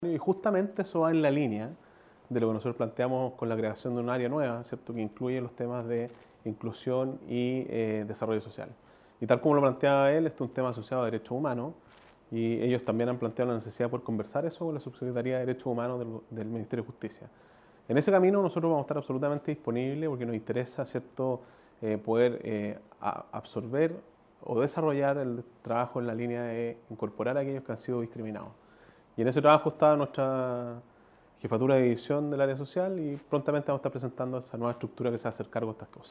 Y justamente eso va en la línea de lo que nosotros planteamos con la creación de un área nueva, ¿cierto? Que incluye los temas de inclusión y desarrollo social. Y tal como lo planteaba él, este es un tema asociado a derechos humanos y ellos también han planteado la necesidad de poder conversar eso con la Subsecretaría de Derechos Humanos del Ministerio de Justicia. En ese camino nosotros vamos a estar absolutamente disponibles porque nos interesa, ¿cierto?, poder absorber o desarrollar el trabajo en la línea de incorporar a aquellos que han sido discriminados. Y en ese trabajo está nuestra jefatura de división del área social y prontamente vamos a estar presentando esa nueva estructura que se va a hacer cargo de estas cosas.